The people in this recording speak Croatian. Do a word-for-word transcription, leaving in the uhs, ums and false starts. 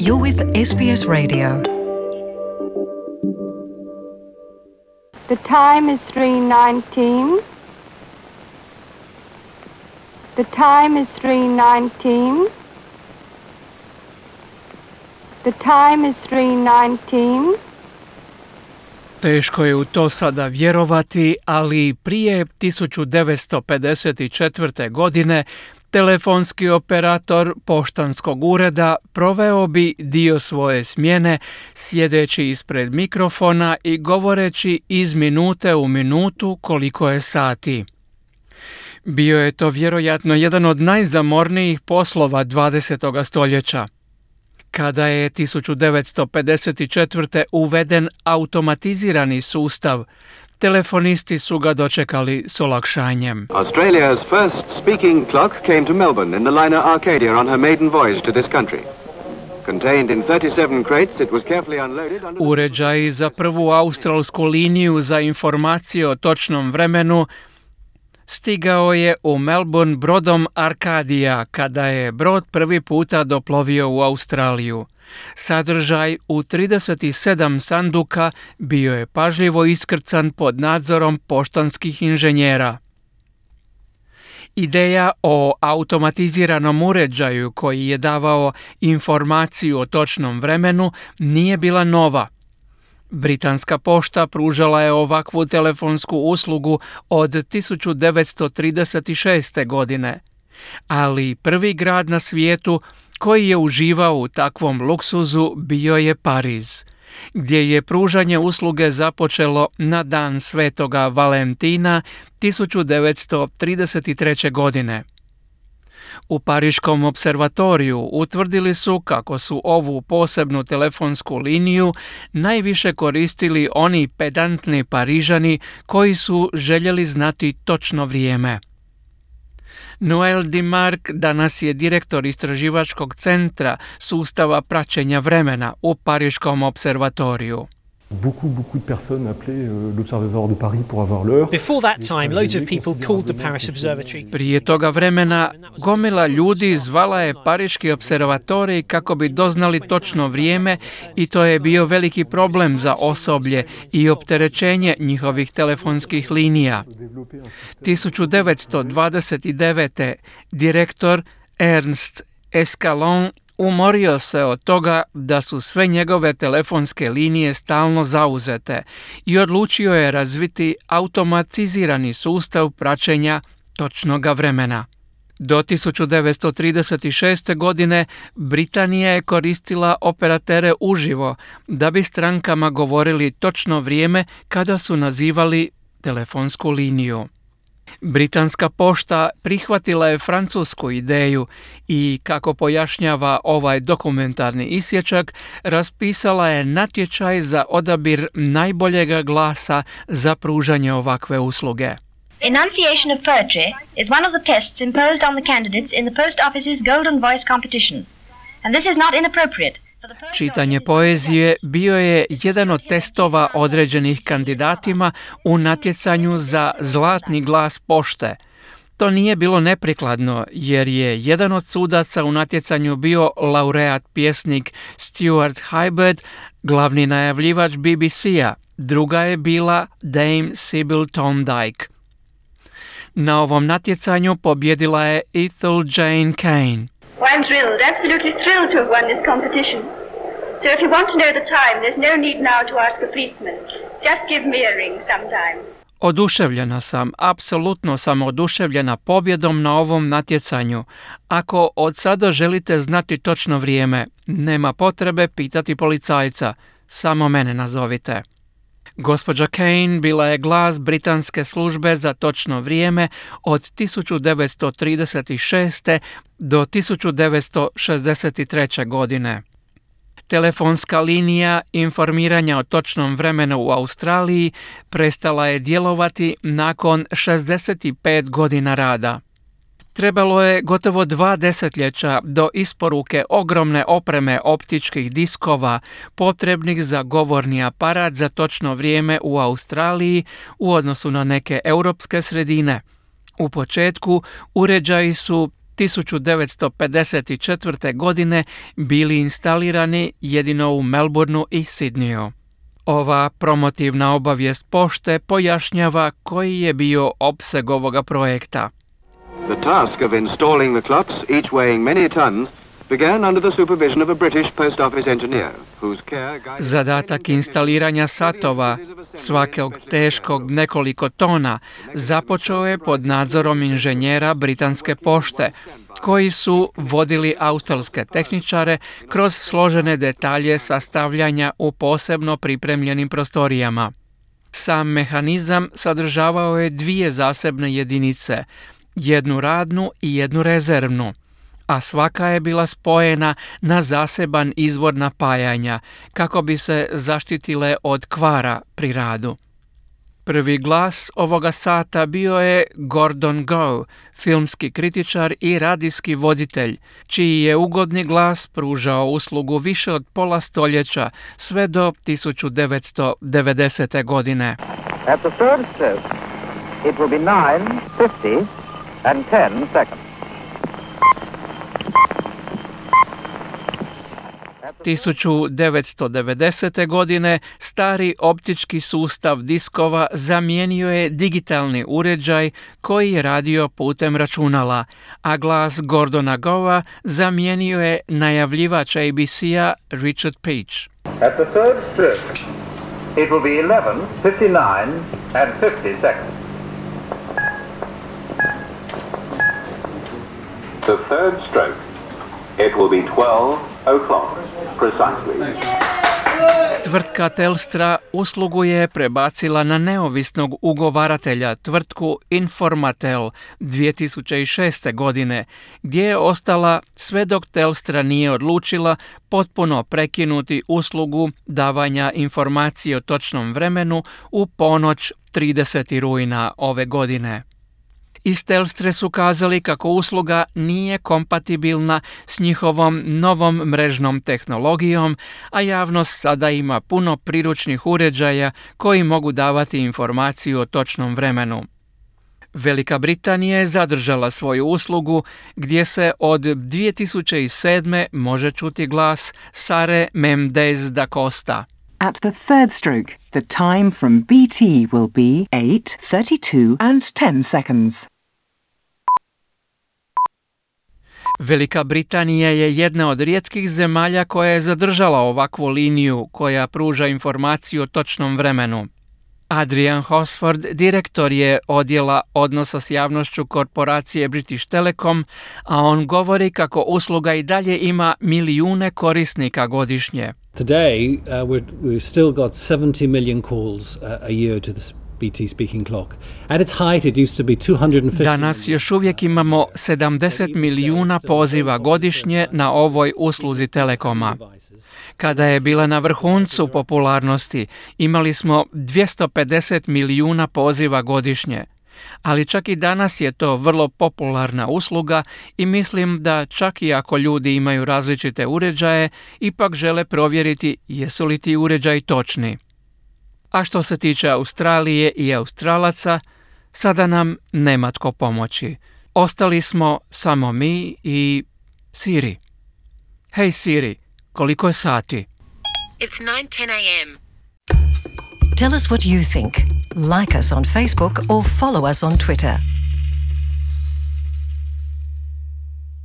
You're with S B S Radio. The time is three nineteen. The time is three nineteen. The time is three nineteen. Teško je u to sada vjerovati, ali prije tisuću devetsto pedeset četvrte. godine telefonski operator poštanskog ureda proveo bi dio svoje smjene sjedeći ispred mikrofona i govoreći iz minute u minutu koliko je sati. Bio je to vjerojatno jedan od najzamornijih poslova dvadesetog stoljeća. Kada je tisuću devetsto pedeset četvrte. uveden automatizirani sustav, telefonisti su ga dočekali s olakšanjem. Australia's first speaking clock came to Melbourne in the liner Arcadia on her maiden voyage to this country. Contained in thirty-seven crates, it was carefully unloaded under... Uređaj za prvu australsku liniju za informacije o točnom vremenu stigao je u Melbourne brodom Arcadia kada je brod prvi puta doplovio u Australiju. Sadržaj u trideset sedam sanduka bio je pažljivo iskrcan pod nadzorom poštanskih inženjera. Ideja o automatiziranom uređaju koji je davao informaciju o točnom vremenu nije bila nova. Britanska pošta pružala je ovakvu telefonsku uslugu od tisuću devetsto trideset šeste. godine, ali prvi grad na svijetu koji je uživao u takvom luksuzu bio je Pariz, gdje je pružanje usluge započelo na dan Svetoga Valentina tisuću devetsto trideset treće. godine. U Pariškom observatoriju utvrdili su kako su ovu posebnu telefonsku liniju najviše koristili oni pedantni Parižani koji su željeli znati točno vrijeme. Noel Dimark danas je direktor istraživačkog centra sustava praćenja vremena u Pariškom observatoriju. Beaucoup, beaucoup de personnes appelaient euh, l'Observatoire de Paris pour avoir l'heure. Before that time, loads of people called the Paris Observatory. Prije toga vremena gomila ljudi zvala je Pariški observatorij kako bi doznali točno vrijeme i to je bio veliki problem za osoblje i opterećenje njihovih telefonskih linija. tisuću devetsto dvadeset devete. direktor Ernst Escalon umorio se od toga da su sve njegove telefonske linije stalno zauzete i odlučio je razviti automatizirani sustav praćenja točnoga vremena. Do tisuću devetsto trideset šeste. godine Britanija je koristila operatere uživo da bi strankama govorili točno vrijeme kada su nazivali telefonsku liniju. Britanska pošta prihvatila je francusku ideju i, kako pojašnjava ovaj dokumentarni isječak, raspisala je natječaj za odabir najboljega glasa za pružanje ovakve usluge. Enunciation of poetry is one of the tests imposed on the candidates in the Post Office's Golden Voice competition, and this is not inappropriate. Čitanje poezije bio je jedan od testova određenih kandidatima u natjecanju za zlatni glas pošte. To nije bilo neprikladno jer je jedan od sudaca u natjecanju bio laureat pjesnik Stuart Hybert, glavni najavljivač B B C-a, druga je bila Dame Sybil Thorndike. Na ovom natjecanju pobjedila je Ethel Jane Kane. Oh, I'm thrilled, absolutely thrilled to have won this competition. So if you want to know the time, there's no need now to ask a policeman. Just give me a ring sometime. Oduševljena sam, apsolutno sam oduševljena pobjedom na ovom natjecanju. Ako od sada želite znati točno vrijeme, nema potrebe pitati policajca, samo mene nazovite. Gospođa Kane bila je glas britanske službe za točno vrijeme od tisuću devetsto trideset šeste. do tisuću devetsto šezdeset treće. godine. Telefonska linija informiranja o točnom vremenu u Australiji prestala je djelovati nakon šezdeset pet godina rada. Trebalo je gotovo dva desetljeća do isporuke ogromne opreme optičkih diskova potrebnih za govorni aparat za točno vrijeme u Australiji u odnosu na neke europske sredine. U početku uređaji su tisuću devetsto pedeset četvrte. godine bili instalirani jedino u Melbourneu i Sidneyu. Ova promotivna obavijest pošte pojašnjava koji je bio opseg ovoga projekta. The task of installing the clocks, each weighing many tons, began under the supervision of a British post office engineer, whose care guided... Zadatak instaliranja satova, svakog teškog nekoliko tona, započeo je pod nadzorom inženjera britanske pošte, koji su vodili australske tehničare kroz složene detalje sastavljanja u posebno pripremljenim prostorijama. Sam mehanizam sadržavao je dvije zasebne jedinice, jednu radnu i jednu rezervnu, a svaka je bila spojena na zaseban izvor napajanja kako bi se zaštitile od kvara pri radu. Prvi glas ovoga sata bio je Gordon Gow, filmski kritičar i radijski voditelj, čiji je ugodni glas pružao uslugu više od pola stoljeća sve do tisuću devetsto devedesete. godine. At the third stroke, it will be nine fifty and ten seconds. tisuću devetsto devedesete. godine stari optički sustav diskova zamijenio je digitalni uređaj koji je radio putem računala, a glas Gordona Gowa zamijenio je najavljivač A B C-a Richard Peach. At the third stroke, it will be eleven fifty-nine and fifty seconds. The third stroke, it will be twelve o'clock. Precisely. Tvrtka Telstra uslugu je prebacila na neovisnog ugovaratelja, tvrtku Informatel, dvije tisuće šeste. godine, gdje je ostala sve dok Telstra nije odlučila potpuno prekinuti uslugu davanja informacije o točnom vremenu u ponoć tridesetog rujna ove godine. Iz Telstre su kazali kako usluga nije kompatibilna s njihovom novom mrežnom tehnologijom, a javnost sada ima puno priručnih uređaja koji mogu davati informaciju o točnom vremenu. Velika Britanija je zadržala svoju uslugu gdje se od dvije tisuće sedme. može čuti glas Sare Mendes da Costa. At the third stroke, the time from B T will be eight thirty-two and ten seconds. Velika Britanija je jedna od rijetkih zemalja koja je zadržala ovakvu liniju koja pruža informaciju o točnom vremenu. Adrian Hosford, direktor je odjela odnosa s javnošću korporacije British Telecom, a on govori kako usluga i dalje ima milijune korisnika godišnje. Today, uh, we're, we've still got seventy million calls uh, a year to this B T speaking clock. At its height, it used to be two hundred fifty. Danas još uvijek imamo sedamdeset milijuna poziva godišnje na ovoj usluzi Telekoma. Kada je bila na vrhuncu popularnosti, imali smo dvjesto pedeset milijuna poziva godišnje. Ali čak i danas je to vrlo popularna usluga i mislim da čak i ako ljudi imaju različite uređaje, ipak žele provjeriti jesu li ti uređaji točni. A što se tiče Australije i Australaca, sada nam nema tko pomoći. Ostali smo samo mi i Siri. Hej Siri, koliko je sati? It's nine ten a m. Tell us what you think. Like us on Facebook or follow us on Twitter.